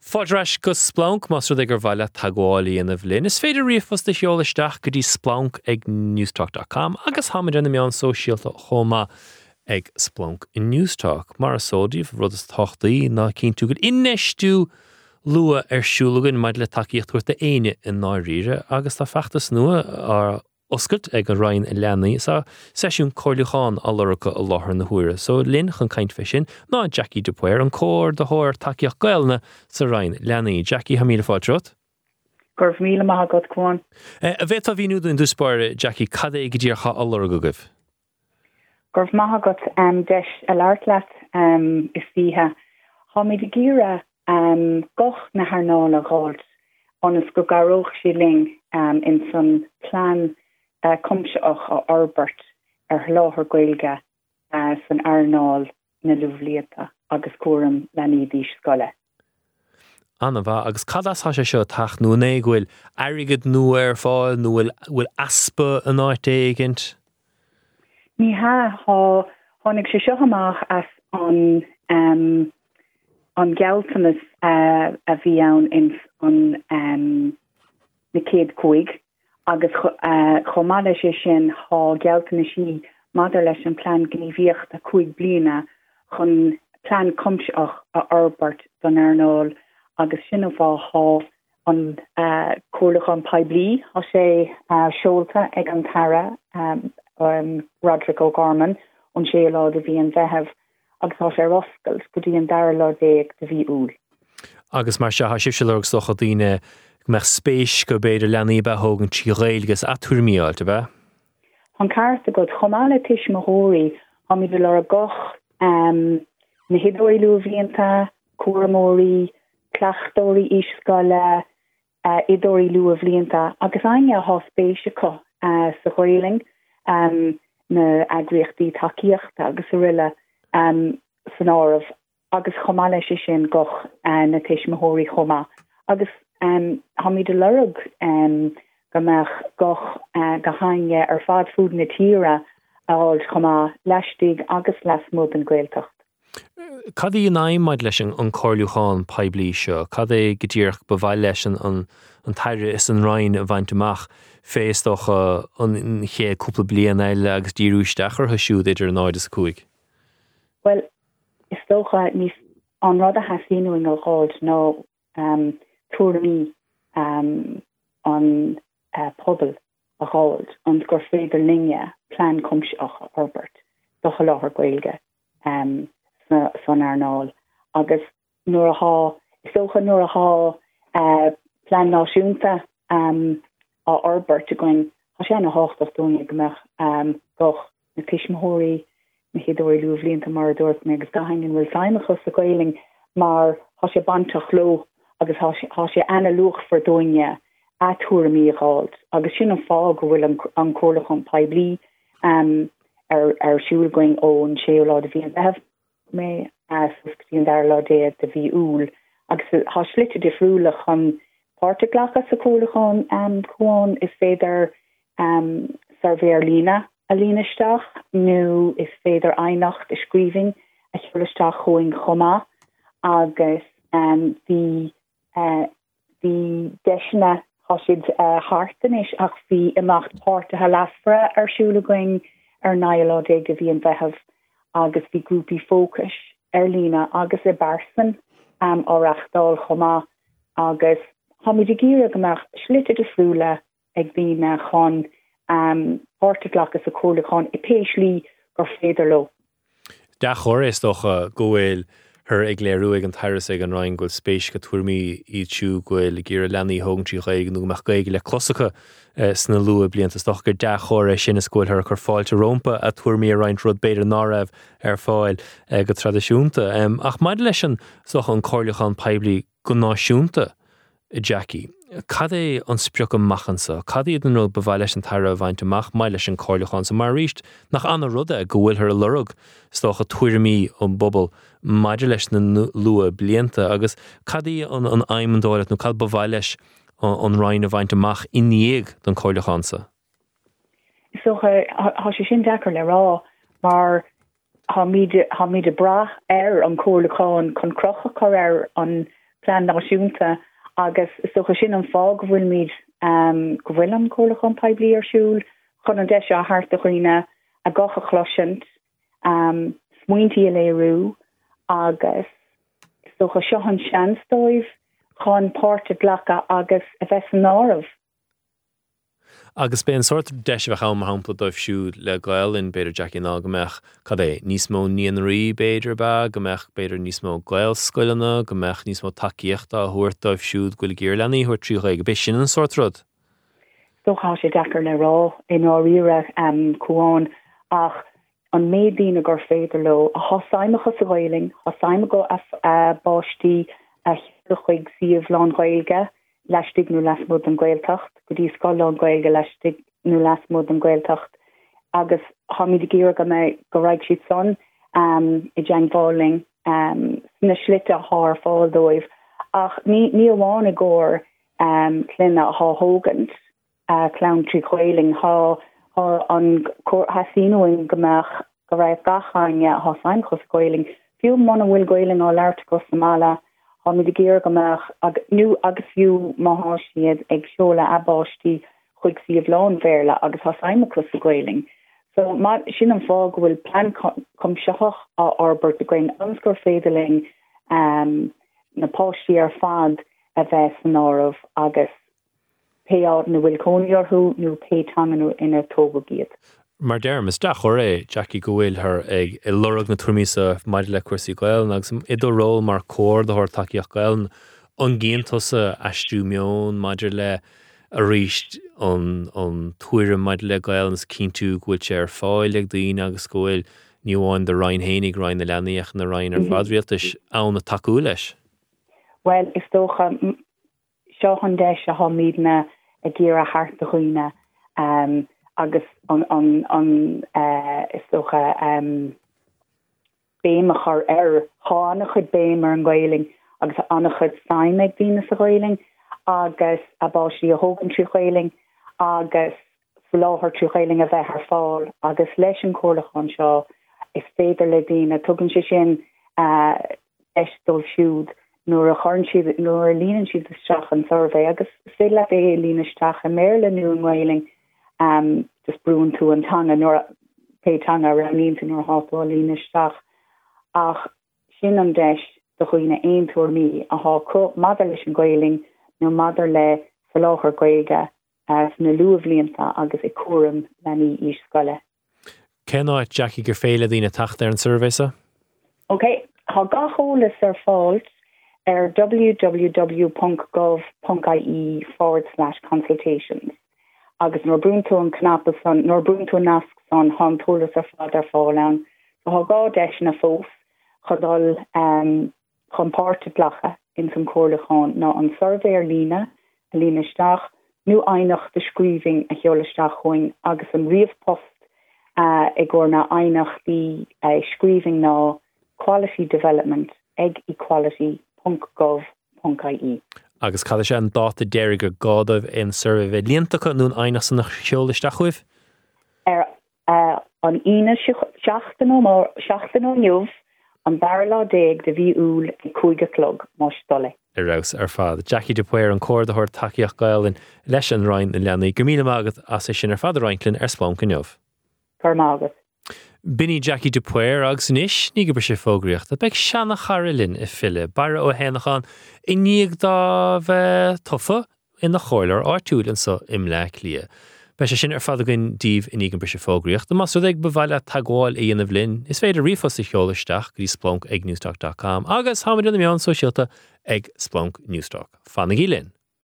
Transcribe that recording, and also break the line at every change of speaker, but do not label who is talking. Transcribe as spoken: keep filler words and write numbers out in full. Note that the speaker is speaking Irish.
Fodras go splánk mas rud gur bhaile tagáil in a bhlinn. Is féidir riomfos de cheolaisteach go dtí splánk ag newstalk dot com agus hamid in meán sóisialta chomá ag splánk in Newstalk. Mar a sódíh rud is tochtaí ná cinn tú go inneistú lua ar siúlagan maid le takeíocht tuairta aine in náiríre agus tá feachtas nua ar oscailt ag an rainn in leanaí sa sesiún Corlucháin a lorcha a láthair na huaire. So linn chun caint fisin ná Jackie Dupuer an cór de hóir takeíocht gailna sa rainn leanaí. Jackie, ha míle fáilt?
Gurf míle maith god cuan.
A bheith a bhíú in dúspáir, Jackie, cad é go dtíorcha a lorcha go gibh?
Gurf maith god um, deis a láirtlaat um, is fíthe. Tá mí de gíra um, goch na harnála gáilt onas go garóch sí ling um, in son plán Uh, cumseach a Albert ar láthar gailge uh, san airnáil na luhblianta agus cuaram lenaí dhís scoile.
Anna bha, agus cad as sé seo tacht nó né bhfuil airigid nó ar fáil nó bhfuil aspa an áit éigint?
Ní ha, há tháinig sé seo amach as an um, an gealtanas uh, a bhí ann in an um, na céad cuaig. agus uh, chomá lei sé sin há gealtainna sí maidir leis an plán gníomhíocht a chuig bliana chun plán cumseach a Albert don airnáil agus sin bhá há an uh, Corlucháin Poiblí há sé uh, seolta ag an tara um, um, Roderick O'Gorman an sé lá a bhí an bheitheh agus há sé oscailt go dtí an dara lá déag de bhí úl.
Agus mar se há sibh se legus socha daoine meach spéis go beidir leanaí be thógann tí réilgus a tuairmiáilte be?
An carta go chomála tuis mothóirí há mí le a goch um, na hidóirí luamhblianta, cuaramóirí, clachtóirí íscoile, uh, idóirí luamhblianta, agus aine há spéise có uh, sa chóiling um, na agriochtaí takeíocht agus a riile um, san áireamh agus chomála sé sin goch uh, na tuis mothóirí chomá. Agus Um, ha mi de lurug um, gomach goch uh, gahange ar fad fúd na tíra áil chomá leistig agus les mód an ghaeltacht.
Cad í an aimmaid leis an Corlucháin Poiblí seo? Cad é go dtíorch ba bhaid leis an an taire is an rainn a bhaint amach fééisstoch an ché cúpla blian eile agus díúisteach ar siúd idir an áid is cuaig?
Well, is stocha níos an rud a hasíú in gáil nó um, tuairmí um, an uh, pobl a gáilt an gur féidir linge plán cumseach a Albert docha láthair gailge um, san airnáil agus nuair a há socha nuair a há uh, plán náisiúnta um, a Albert a going há sé na háchtach dúine gomach um, goch na tuismóirí na hidóirí luamhblianta mar a dúirt me agus gahaingin bhfuil feimimechas a gailing mar há sé bantach ló agus há sé ana luach for dóine a tuairmí gáilt agus sin an fá go bhfuil an Corlucháin Poiblí um, ar, ar siúil going ó an séolá a bhí an bheith mé as tí an dar lá déad de bhí úl agus há slite difriúla chun páirteglachas sa Corlucháin um, chuáin is féidir um, sarvéir lína a línaisteach nó is féidir ainacht a scríbing a chulisteach chuing chomá agus um, the Uh, the deisna hosid uh, hartanis ach fi imacht páirte ha lasfra ar siúlagoing ar nailódé go bhí an bheitheh agus bhí grúpi fócus ar lína agus i barsan um, áreachtáil chomá agus hamid i gíra gomach slite de frúla ag bína chun um, páirteglachas a Corlucháin i péislí gur féidir lo.
Da chóir is doch uh, gohfuil her ag léirú ag an tairas ag an rainn goil spéis go tuairmí iad siú goil gur leanaí hógann trí chaig nó meach gaige le closacha uh, sna lua blianta stoch gur de chóir sin is goil ar chu fáilte rompa a tuairmí a rainn rud beidir ná raibh ar fáil uh, go tradiisiúnta. Um, ach maid leis an soch an Corlucháin Poiblí go náisiúnta, Jackie. Cad é an spreoch an machansa? Cad iad an rud ba bhaid leis an taire a bhaint amach mai leis an Corlucháin sa mar ríist nach anna ruda go bhfuil ar a lurug stocha tuairmí an bobal maidir leis na lua blianta agus cad í an, an aimimdáilet nó cad ba bhaid leis an rainn a bhaint amach iníag don Corlucháin sa?
So há sé sin dechar le rá mar há míide bra ar an Corlucháin chun crocha chu ar an plan náisiúnta agus so sin an fág bhfuil míid um, go bhfuil an cóla chun peblií arsúil chun an deise a hart a chuoine a gacha chlosint um, smuointí a léirú agus so go seo an seansdóibh chun páirte blacha agus a bheits an áramh.
Agus ben sort deis bheith cham hampla dóibh siúd le gail in beidir Jackie ná gombeach cad é níos mó níon rí beidir ba gombeach beidir níos mó gail scoilena gombeach níos mó takeíochta a thuairt dóibh siúd goil géir lenaí thuair tríocha go bis sin an sort rud.
Dóchá sé dechar le rá in áíire um, cuáin ach an médína gur féidir lo a thosáimachas a ghaeling, thosáime go a uh, báistí a chuig siomh lán ghaeilge leistig nó lasmód an ghaeltacht, go dtí scoil an ghaeilge leistig nó lasmód an ghaeltacht. Agus hamid a ggéir go me go raig siad son um, i djang bháling um, sna slitte a thar fáil dóibh. Ach ní, ní amháin a gcóir um, clinna há hógant uh, clown trí ghaeling há an hasínoing gomach go raibh gachaine há saimchos ghaeling. Fiú mana bhfuil ghaeling á leart go Somála ha mi de géir gomach ag nu agus fiú máthisiad ag seola abáistí chuig siomh lán bhéirla agus ha saimachas a ghaeling. So ma sin an fág bhfuil plan com seach á arbert de ghain anscor féidirling um, na páistí ar fad a bheits an áramh agus péád na bhfuil cóniorthú nó pétanganú ina tógad.
Mar derm is da choré Jackie go bhfuil her ag i lorug na tuaimíosa maidir le cuasaí gail agus idir ról mar cór de thir takeíoch gail an géantosa aistú mion maidir le a ríist an an tuaire maidir le gail nas cíntu gohfuil sé ar fáil ag daoine agus go bhfuil níomháin de Ryan hénig Ryan na leanaíoch na Ryan ar fadrialtas ann na takeú leis.
Well, is tócha seo an deis a há míadna a ggéar a hart a chuoine um, agus an an an uh, is socha um béimachar ar hána chud béimar an ghaeling agus anna chud saim ag dtíine sa ghaeling agus a báistí a hógan trí ghaeling agus fuláthar trí ghaeling a bheith ar fáil agus leis an cóirlach an seo is féidir le dtíine tugann sé sin uh, eisdul siúd nuair a chuann siad nuair a líonann siad isteach an survey agus fé le é lína isteach a méle nu an ghaeling um just brún tú an tanga nor pétanga ra nín nor hátá lína isteach ach sin an deis do chuoine aon túair mí a há có madar leis an ghaeling nó madar le fuláthar gaeilge as na luamhlíonta agus i cuaram lenaí is scoile.
Cenáid Jackie gur féile dtíine tacht ar an surveysa?
Ok, há gacholas ar fáilt ar www.gov.ie forward slash consultations. Agus nor brúntú an knapas an nor brúntú nasc an han tólas ar fad ar fálan. So ha gá deis na fós chudal um, chumpáirte blacha in san cóirlachán ná an survey ar lína a lína isteach nu ainach de scríbing a cheolaisteach chuin agus an riamhpost uh, i ggur na ainach di uh, scríbing ná quality development ag equality dot gov dot I E.
Agus cad sé an dáta déir go gádah in survey líontacha nún aine san nach cheolaisteach chuibh?
Er uh, an ine seachtainú mar seachtainú niuh an barlá déag de bhí úl i cúige clog má stolle.
Irás ar fad. Jackie de Puir an cóir de thir takeíoch gail in leis an Ryan na leanaí go míle mágad as é sin ar fad Ryanlinn ar spáin cneomh.
Gur mágad.
Bini Jackie de Puir agus níis ní go bre sé fógraíocht a beag seanna charlinn i fille bara ó hénachán i níag dá bheith tofa in na choilir áitiúil an so im le lia. Be sé sin ar fad agin díomh i nígan bre sé fógraíocht, mas ru ag bhhaile tagáil í anamh linn, is féidir riomfos i cheolaisteach go dtí splonk ag newstalk dot com agus haimiid an mion sosialta ag Splonk Newstalk. Fanna gí linn.